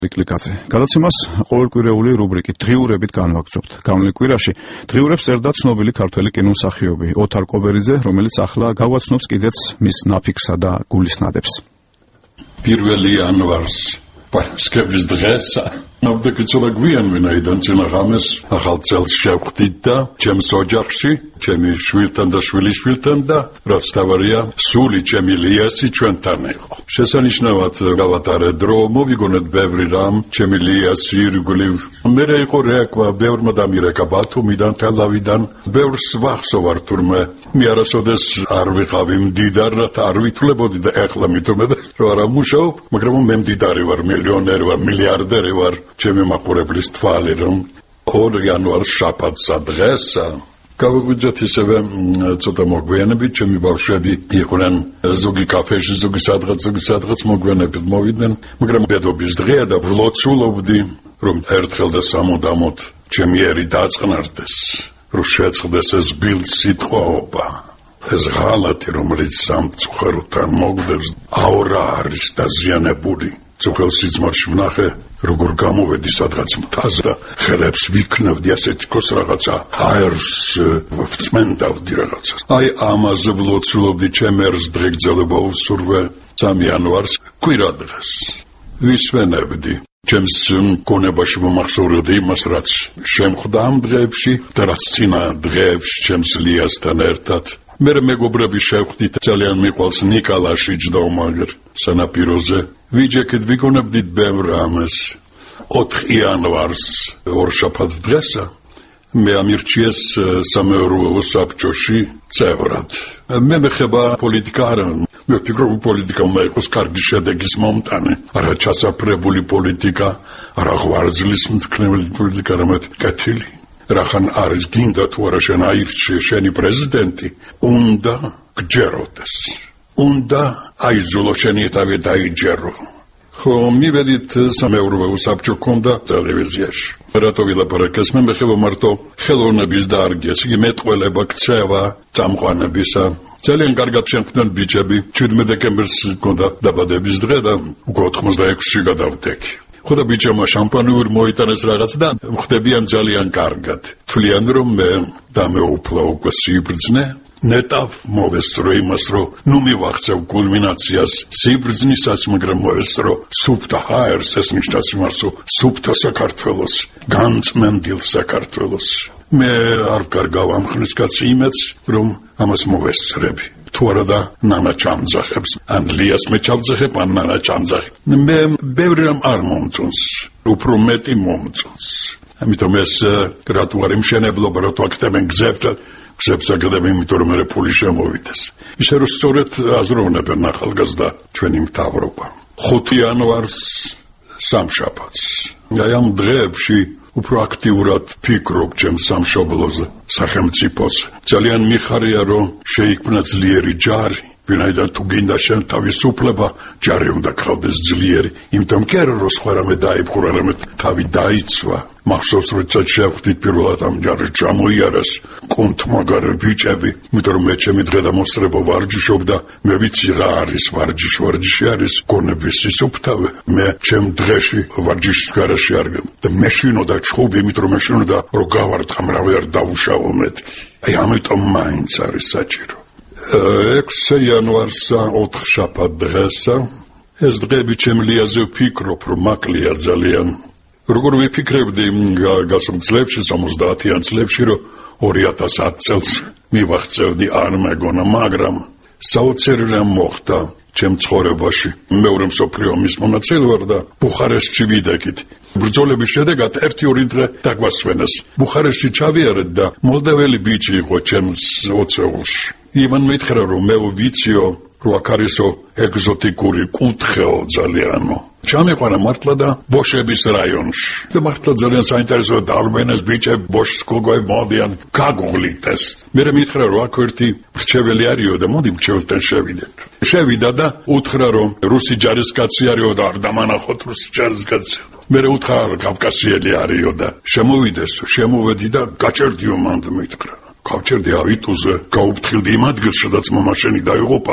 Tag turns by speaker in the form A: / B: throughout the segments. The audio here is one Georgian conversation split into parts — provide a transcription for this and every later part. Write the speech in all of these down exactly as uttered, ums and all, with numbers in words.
A: კლიკაზე. გადაცემას ყოველკვირეული რუბრიკით დღიურებით განვაგრძობთ. გამვლელ კვირაში დღიურებს წერდა ცნობილი ქართველი კინომსახიობი ოთარ კობერიძე, რომელიც ახლა გავაცნობს კიდეც მის ნაფიქსა და გულისნადებს.
B: პირველი იანვარს პარსკების დღესა ნავდაკიცოლა გვიანვენაიდან წინა ღამეს ახალ წელს შევხვდით და ჩემს ოჯახში, ჩემი შვილთან და შვილიშვილთან და რაც თავარია, სული ჩემი ლიასი ჩვენთან იყო. შესანიშნავად გავატარე დრო, მოვიგონეთ ბევრი რამ, ჩემი ლიასი ირგვლივ. მერე იყო რეაქვა, ბევრმა დამირეკა ბათუმიდან, თელავიდან, ბევრს ვახსოვარ თურმე. მე არასოდეს არ ვიყავი მდიდარ, რათა არ ვითვლებოდი და ეხლა მithumed რომ არ ამუშაობ, მაგრამ მე მდიდარი ვარ, მილიონერი ვარ, მილიარდერი ვარ. ჩემი მაყურებლის თვალი რომ ორ იანვარს შაბათსა დღესა გავიგვიძეთ ისევე ცოტა მოგვიანებით ჩემი ბავშვები იყვნენ ზოგი კაფეში ზოგი სადღაც ზოგი სადღაც მოგვიანებით მოვიდნენ მაგრამ დედობის დღეა და ვლოცულობდი რომ ერთხელ და სამუდამოდ ჩემი ერი დაწყნარდეს რომ შეწყდეს ეს ბილდ სიტყვაობა ეს ღალატი რომელიც სამწუხაროთან მოგდებს აურა არის დაზიანებული ძუხელ სიძმარში ვნახე როგორ გამოვედი სადღაც მთაზე და ხელებს ვიქნევდი ასეთი ქოს რაღაცა აერს ვწმენდავდი რაღაცას აი ამაზე ვლოცულობდი ჩემ ერს დღე გრძელება უსურვე სამი იანვარს კვირა დღეს ვისვენებდი ჩემს გონებაში მომახსოვრდი იმას რაც შემხვდა ამ დღეებში და რაც წინა დღეებში ჩემს ლიასთან ერთად მე მეგობრები შევხვდით ძალიან მიყვარს ნიკალაში ჯდომაგერ სანაპიროზე ვიჯექეთ ვიგონებდით ბევრ ამას ოთხ იანვარს ორშაბათ დღესა მე ამირჩიეს სამეურვეო საბჭოში წევრად მე მეხება პოლიტიკა არა მე ვფიქრობ პოლიტიკა უნდა იყოს კარგი შედეგის მომტანი არა ჩასაფრებული პოლიტიკა არა ღვარძლის მტკნეველი პოლიტიკა არამედ კეთილი რახან არის გინდა თუ არა შენ აირჩიე შენი პრეზიდენტი უნდა გჯეროდეს უნდა აიძულო შენი თავი დაიჯერო ხო მივედით სამეურვეო საბჭო ქონდა ტელევიზიაში რატო ვილაპარაკეს მე მეხება მარტო ხელოვნების დარგეს იგი მეტყველება ქცევა წამყვანებისა ძალიან კარგად შემხდნენ ბიჭები შვიდმეტ დეკემბერს ქონდა დაბადების დღე და უკვე ოთხმოცდაექვსში გადავდექი ხოდა ბიჭებმა შამპანიური მოიტანეს რაღაც და ხდებიან ძალიან კარგად თვლიან რომ მე დამეუფლა უკვე სიბრძნე ნეტავ მოვესწრო იმას რომ ნუ მივახცევ კულმინაციას სიბრძნისას მაგრამ მოვესწრო სუფთა ჰაერს ეს ნიშნავს იმას რომ სუფთა საქართველოს განწმენდილ საქართველოს მე არ კარგავ ამ ხნის კაცი იმედს რომ ამას მოვესწრები თუ არა და ნანა ჩამძახებს ან ლიას მე ჩავძახებ ან ნანა ჩამძახებ მე ბევრი რამ არ მომწონს უფრო მეტი მომწონს ამიტომ ეს რატო არ იმშენებლობა რა თუ აკეთებენ გზებს გზებს აკეთებენ იმიტომ რომ მე ფული შემოვიდეს ისე რომ სწორედ აზროვნებენ ახალგაზრდა ჩვენი მთავრობა ხუთი იანვარს სამშაბათს აი ამ დღეებში უფრო აქტიურად ფიქრობ ჩემს სამშობლოზე სახელმწიფოზე ძალიან მიხარია რომ შეიქმნა ძლიერი ჯარი ვინაიდან თუ გინდა შენ თავისუფლება ჯარი უნდა გყავდეს ძლიერი იმიტომ კი არა რომ სხვა რამე დაიფხურა რამე თავი დაიცვა მახსოვს როდესაც შევხვდით პირველად ამ ჯარში ჩამოიარეს კონთმაგარი ბიჭები იმიტომ რომ მე ჩემი დღე და მოსწრება ვარჯიშობ და მე ვიცი რა არის ვარჯიში ვარჯიში არის გონების სისუფთავე მე ჩემ დღეში ვარჯიშის გარეშე არ გემ და მეშინოდა ჩხუბი იმიტომ რომ მეშინოდა რომ გავარტყა მრავი არ დაუშავო მეთქი აი ამიტომ მაინც არის საჭირო ექვსი იანვარსა ოთხშაბათ დღესა ეს დღეები ჩემ ლიაზე ვფიქრობ რომ მაკლია ძალიან როგორ ვიფიქრებდი გასულ წლებში სამოცდაათიან წლებში რომ ორი ათას ათ წელს მივახცევდი არ მეგონა მაგრამ საოცარი რამ მოხდა ჩემ ცხოვრებაში მეორე მსოფლიო ომის მონაწილე ვარ და ბუხარესტში ვიდექით ბრძოლების შედეგად ერთი ორი დღე დაგვასვენეს ბუხარესტში ჩავიარეთ და მოლდაველი ბიჭი იყო ჩემს ოცეულში იმან მითხრა რომ მე ვიციო რომ აქ არისო ეგზოტიკური კუთხეო ძალიანო ჩამეყვანა მართლა და ბოშების რაიონში და მართლა ძალიან საინტერესო და არმენეს ბიჭები ბოშს გოგოები მოდიან გაგუღლით ეს მე მითხრა რომ აქ ერთი მრჩეველი არისო და მოდი მრჩეველთან შევიდეთ შევიდა და უთხრა რომ რუსი ჯარისკაცი არისო და არ დამანახოთ რუსი ჯარისკაცი მე უთხრა კავკასიელი არისო და შემოვიდეს შემოვედი და გაჭერდიო მანდ მითხრა გავჭერდი ავიტუზე გაუფრთხილდი იმ ადგილს სადაც მამაშენი დაიღუპაო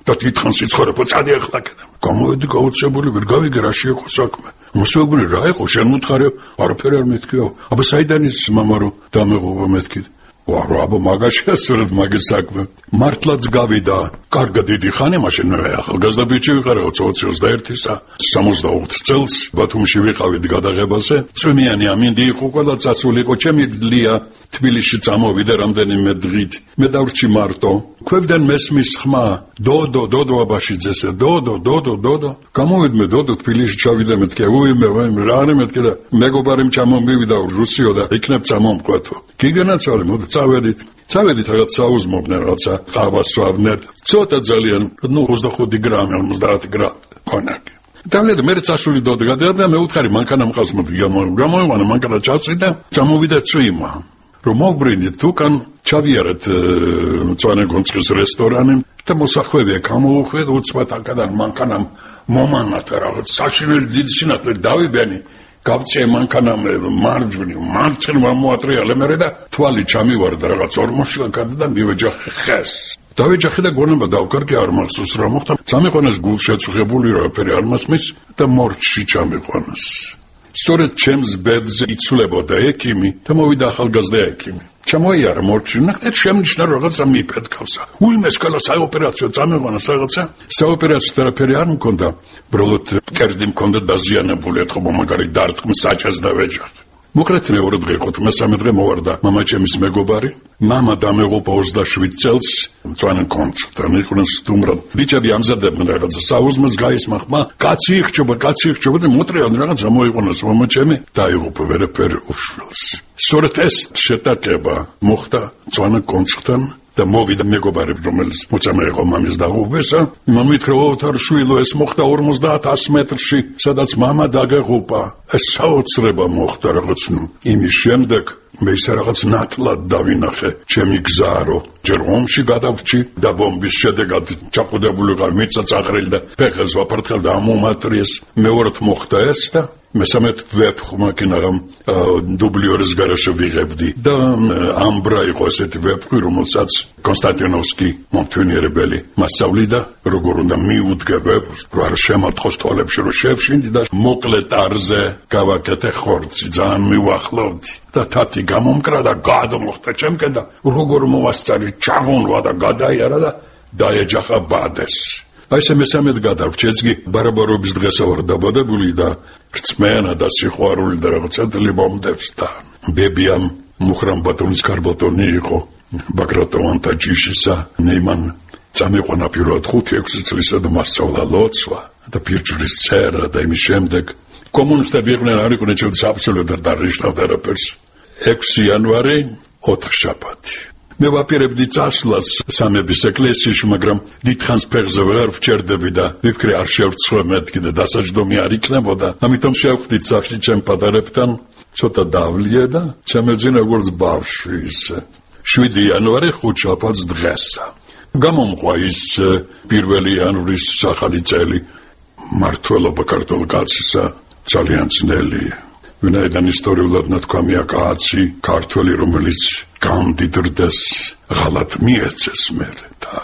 B: და თვითონ სიცხოვრებო წადი ახლა კიდე. გამოვედი გაუცებული, ვერ გავიგე რა შეეყო საქმე. მოსვეგული რა იყო, შენ მუთხარი, არაფერი არ მეთქიო. აბა საიდან ის მამა რო დამეღობა მეთქი? ვარო, აბა მაგაშია სწორედ მაგის საქმე. მართლაც გავიდა. კარგად დიდი ხანი, მაშინ მე ახალგაზრდა ბიჭი ვიყარე ოცდაათი ოცდაერთისა. სამოცდაოთხ წელს ბათუმში ვიყავით გადაღებაზე. წვიმიანი ამინდი იყო, ყველა წასული იყო, ჩემი ლია თბილისში წამოვიდა რამდენიმე დღით. მე დავრჩი მარტო. ქვევიდან მესმის ხმა, დოდო, დოდო აბაშიძესა, დოდო, დოდო, დოდო. გამოვიდმე დოდო თბილისში ჩავიდა მეთქე, უიმე, უიმე, რა არის მეთქე და მეგობარიმ ჩამომივიდა რუსიო და იქნებ წამომკვეთო. გიგენაცვალე, მოდი წავედით. წავედით რაღაც საუზმობდნენ, რაღაცა ყავას სვავდნენ. ცოტა ძალიან, ნუ ოცდახუთი გრამი, ორმოცდაათი გრამი კონაკი. Tamle mere წასული დოდი გადადა მე უთხარი მანქანა მყავს მოდი გამოიყვანა მანქანა ჩავწვი და წამოვიდა წვიმა რომ მოვბრინდით თუკან ჩავიარეთ მწვანე გონწყის რესტორანი და მოსახვევია გამოუხვედით უცბად აქედან მანქანამ მომანათა რაღაც საშინელი დიდი სინათლე დავიბენი გავწე მანქანამ მარჯვნივ მარცხნივ მოატრიალე მე და თვალი ჩამივარდა რაღაც ორმოში გადადა და მივეჯახე ხეს დავეჯახე და გონება დავკარგე არ მახსოვს რა მოხდა წამიყვანეს გულშეწუხებული რაფერი არ მასმის და მორჩში ჩამიყვანეს სწორედ ჩემს ბედზე იცვლებოდა ექიმი და მოვიდა ახალგაზრდა ექიმი ჩამოიარა მორჩში ნახეთ შემნიშნა რაღაცა მიფეთქავსა უიმეს კალა საოპერაციო წამიყვანეს რაღაცა საოპერაციო თერაპია არ მქონდა ბროლოდ კერდი მქონდა დაზიანებული ეთქობა მაგარი დარტყმ საჭეს დავეჯახე მოკლედ მეორე დღე იყო მესამე დღე მოვარდა მამაჩემის მეგობარი მამა დამეღუპა ოცდაშვიდ წელს მწვანე კონცერტთან იყვნენ სტუმრად ბიჭები ამზადებდნენ რაღაცა საუზმეს გაისმა ხმა კაცი იხჭობა კაცი იხჭობა და მოტრიალდნენ რაღაცა მოიყვანეს მამაჩემი დაიღუპა ვერაფერი უშვილს სწორედ ეს შეტაკება მოხდა მწვანე კონცერტთან და მოვიდა მეგობარი რომელიც მოწამე იყო მამის დაღუპვისა მომითხრა ოთარ შვილო ეს მოხდა ორმოცდაათ ათას მეტრში სადაც მამა დაგეღუპა ეს საოცრება მოხდა რაღაც ნუ იმის შემდეგ მე ისე რაღაც ნათლად დავინახე ჩემი გზარო ჯერ ომში გადავრჩი და ბომბის შედეგად ჩაყუდებული ვიყავ მიწა წაყრილი და ფეხებს ვაფართხელ და ამომატრიეს მეორედ მოხდა ეს და მესამედ ვეფხმაკინაღამ დუბლიორის garaშე ვიღებდი და ამბრა იყო ესეთი ვეფხვი რომელსაც კონსტანტინოვსკი მომთვინიერებელი მასწავლიდა როგორ უნდა მიუდგე ვეფხვს რომ არ შემოთხოს თვალებში რომ შევშინდი და მოკლე ტარზე გავაკეთე ხორცი ძალიან მივახლოვდი და თათი გამომკრა და გადმოხდა ჩემკენ და როგორ მოვასწარი ჩაღუნვა და გადაიარა და დაეჯახა ბადეს აი ეს მესამედ გადავრჩი ეს კი ბარაბარობის დღესა ვარ დაბადებული და რწმენა და სიყვარული და რაღაცა ლიბომდებს და ბებიამ მუხრან ბატონის კარბატონი იყო ბაგრატოვანთა ჯიშისა ნეიმან წამიყვანა პირველად ხუთი ექვსი წლისა და მასწავლა ლოცვა და პირჯვრის წერა და იმის შემდეგ კომუნისტები იყვნენ არ იყვნენ ჩემთვის აბსოლუტურად არ ნიშნავდა არაფერს ექვსი იანვარი ოთხშაბათი მე ვაპირებდი წასვლას სამების ეკლესიაში, მაგრამ დიდხანს ფეხზე ვეღარ ვჩერდები და ვიფიქრე არ შევცვლე მეთქი და დასაჯდომი არ იქნებოდა. ამიტომ შევხვდით სახში ჩემ პატარებთან, ცოტა დავლიე და ჩემეძინა როგორც ბავშვი ისე. შვიდი იანვარი ხუთშაბათს დღესა. გამომყვა ის პირველი იანვრის ახალი წელი მართლობა ქართულ კაცისა ძალიან ძნელია. ვინაიდან ისტორიულად ნათქვამია კაცი ქართველი რომელიც გამდიდრდეს ღალატ მიეცეს მერე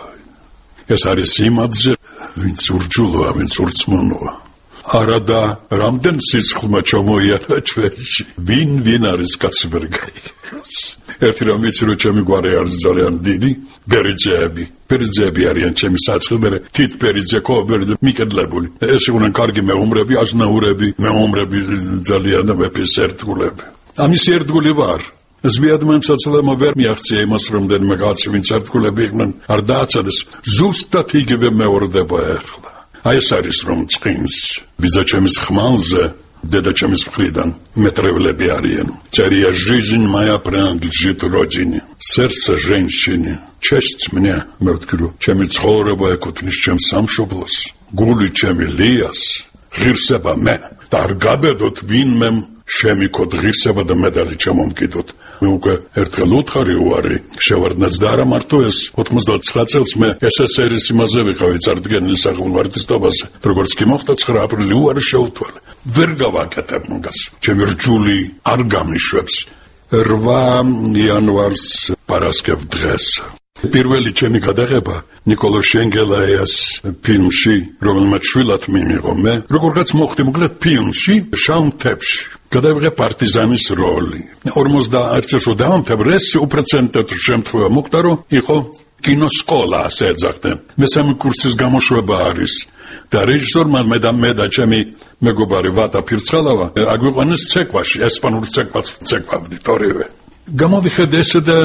B: ეს არის იმადზე ვინც ურჯულოა ვინც ურწმუნოა არადა რამდენ სისხლმა ჩამოიარა ჩვენში ვინ ვინ არის კაცი ვერ გაიგებს ერთი რამ ვიცი რომ ჩემი გვარი არის ძალიან დიდი ბერიძეები ბერიძეები არიან ჩემი საცხი მე თით ბერიძე ხო ბერიძე მიკედლებული ეს იყვნენ კარგი მეომრები აზნაურები მეომრები ძალიან მეფის ერთგულები ამის ერთგული ვარ ზვიადმემსაცლემო ვერ მიაღწია იმას რამდენიმე კაცი ვინც ერთგულები იყვნენ არ დააცადეს ზუსტად იგივე მეორდება ახლა აი ეს არის რომ წინს ბიძაჩემის ხმალზე дедачемის მხრიდან მეტრევლები არიან. Წერია жизнь моя принадлежит родине. Сердце женщине. Честь мне, მე ვთქვი, ჩემი ცხოვრება ეკუთვნის ჩემს სამშობლოს. გული ჩემი ლიას. ღირსება მე. და არ გაბედოთ ვინმე შემიქოთ ღირსება და მედალი ჩამომკიდოთ. მე უკვე ერთხელ უთხარი უარი შევარდნაც და არა მარტო ეს ოცდაოთხ წელს მე ეს ეს ერის იმაზე ვიყავი წარდგენილი სახელმწიფოებაზე. როგორც კი მოხდა ცხრა აპრილი უარი შეუთვალე. ვერ გავაკეთებ მაგას. ჩემი რჯული არ გამიშვებს. რვა იანვარს პარასკევ დღეს. პირველი ჩემი გადაღება ნიკოლოზ შენგელაიას ფილმში, რომელმაც შვილად მიმიღო მე, როგორღაც მოხდი მოკლედ ფილმში, შავ მთებში. გადავიღე პარტიზანის როლი. ორმოცდაერთი წელს დავამთავრე, ეს უპრეცედენტო შემთხვევა მოხდა, რომ იყო კინოსკოლა, ასე ეძახდნენ. მესამე კურსის გამოშვება არის. და რეჟისორმა მე და მე და ჩემი მეგობარი ვატა ფირცხალავა აგვიყვანეს ცეკვაში, ესპანურ ცეკვას ცეკვავდით ორივე. გამოვიხედე ესე და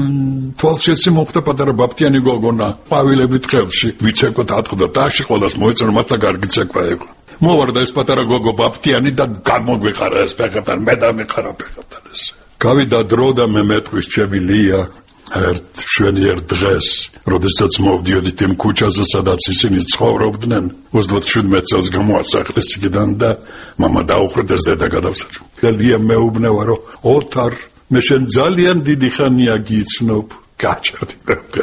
B: თვალშეცი მოხდა პატარა ბაფტიანი გოგონა, ყვავილებით ხელში, ვიცეკვოთ ატყდა ტაში, ყოველას მოეწონა, მართლა კარგი ცეკვა იყო. მოვარდა ეს პატარა გოგო ბაფტიანი და გამოგვიყარა ეს ფეხებთან, მე და მიყარა ფეხებთან ეს. გავიდა დრო და მე მეტყვის ჩემი ლია ერთ შვენიერ დღეს, როდესაც მოვდიოდით იმ ქუჩაზე, სადაც ისინი ცხოვრობდნენ, ოცდაშვიდმეტ წელს გამოასახლეს იქიდან და მამა დაუხრდეს დედა გადავსაჯო. და ლია მეუბნება, რომ ოთარ, მე შენ ძალიან დიდი ხანია გიცნობ. გაჩერდი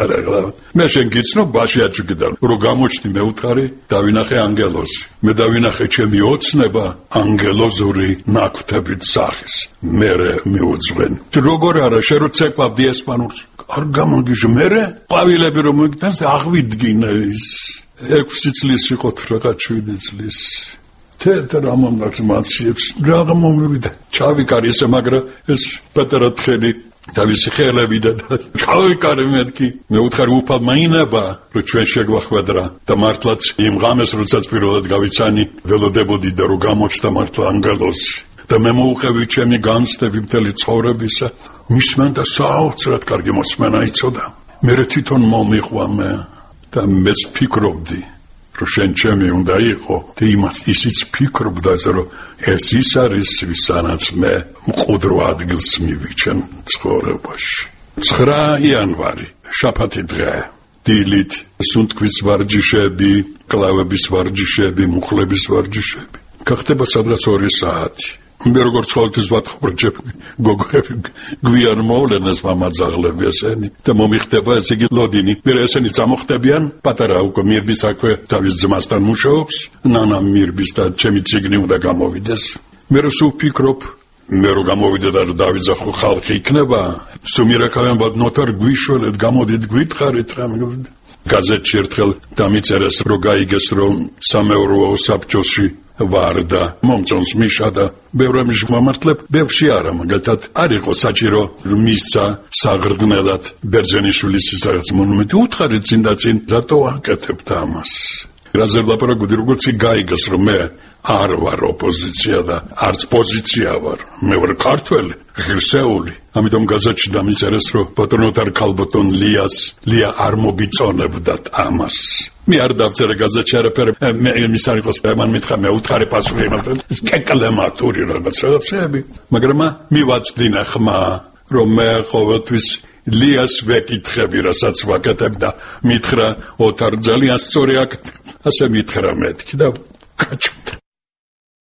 B: მე მე შენ გიცნობ ბაშიაჩუკიდან, რომ გამოჩდი მე უთხარი, დავინახე ანგელოზი. მე დავინახე ჩემი ოცნება ანგელოზური ნაკვთებით სახის. მე მიუძღვენ. როგორ არა, შენ რო ცეკვავდი ესპანურს? არ გამოგიჟ მერე ყვავილები რომ მოგიტანს აღვიდგინე ის ექვსი წლის იყო რაღაც შვიდი წლის თეთრ ამომნაკს მანციებს რაღა მომივიდა ჩავიკარი ესე მაგრამ ეს პატარა თხელი თავისი ხელები და ჩავიკარი მეთქი მე უთხარი უფალ მაინება რომ ჩვენ შეგვახვედრა და მართლაც იმ ღამეს როდესაც პირველად გავიცანი ველოდებოდი და რომ გამოჩნდა მართლა ანგელოზი და მე მოუხევი ჩემი განცდები მთელი ცხოვრებისა მისმენ და საოცრად კარგი მოსმენა იცოდა. მე თვითონ მომიყვა მე და მეც ფიქრობდი, რომ შენ ჩემი უნდა იყო და იმას ისიც ფიქრობდა, რომ ეს ის არის, ვისანაც მე მყუდრო ადგილს მივიჩენ ცხოვრებაში. ცხრა იანვარი, შაბათი დღე. დილით სუნთქვის ვარჯიშები, კლავების ვარჯიშები, მუხლების ვარჯიშები. გახდება სადღაც ორი საათი. მე როგორც ყოველთვის ვათხრობ გოგოები გვიან მოვლენას მამაძაღლები ესენი და მომიხდება ესე იგი ლოდინი მე ესენი წამოხდებიან პატარა უკვე მირბის აქვე თავის ძმასთან მუშაობს ნანა მირბის და ჩემი ციგნი უნდა გამოვიდეს მე რო სულ ფიქრობ მე რო გამოვიდე და დავიძახო ხალხი იქნება სულ მირეკავენ ბად ნოტარ გვიშველეთ გამოდით გვითხარით რამე გაზეთში ერთხელ დამიწერეს რომ გაიგეს რომ სამეურვეო საბჭოში ვარ და მომწონს მიშა და ბევრი მშმამართლებ ბევრში არა მაგალითად არ იყო საჭირო მისცა საღრგნელად ბერძენიშვილის ისრაღაც მონუმენტი უთხარით წინ და წინ რატო აკეთებთ ამას რაზე ლაპარაკობდი როგორც გაიგეს რომ მე არ ვარ ოპოზიცია და არც პოზიცია ვარ მე ვარ ქართველი ღირსეული ამიტომ გაზეთში დამიწერეს რომ პატრონოტარ ქალბატონ ლიას ლია არ მოგიწონებდათ ამას მე არ დავწერე გაზეთში არაფერი მე იმის არ იყოს მან მითხრა მე უთხარი პასუხი იმასთან კეკალემატური რაღაც რაღაცები მაგრამ მივაწვდინა ხმა რომ მე ყოველთვის ლიას ვეკითხები რასაც ვაკეთებ და მითხრა ოთარ ძალიან სწორი აკეთებ ასე მითხრა მეთქი და კაჩ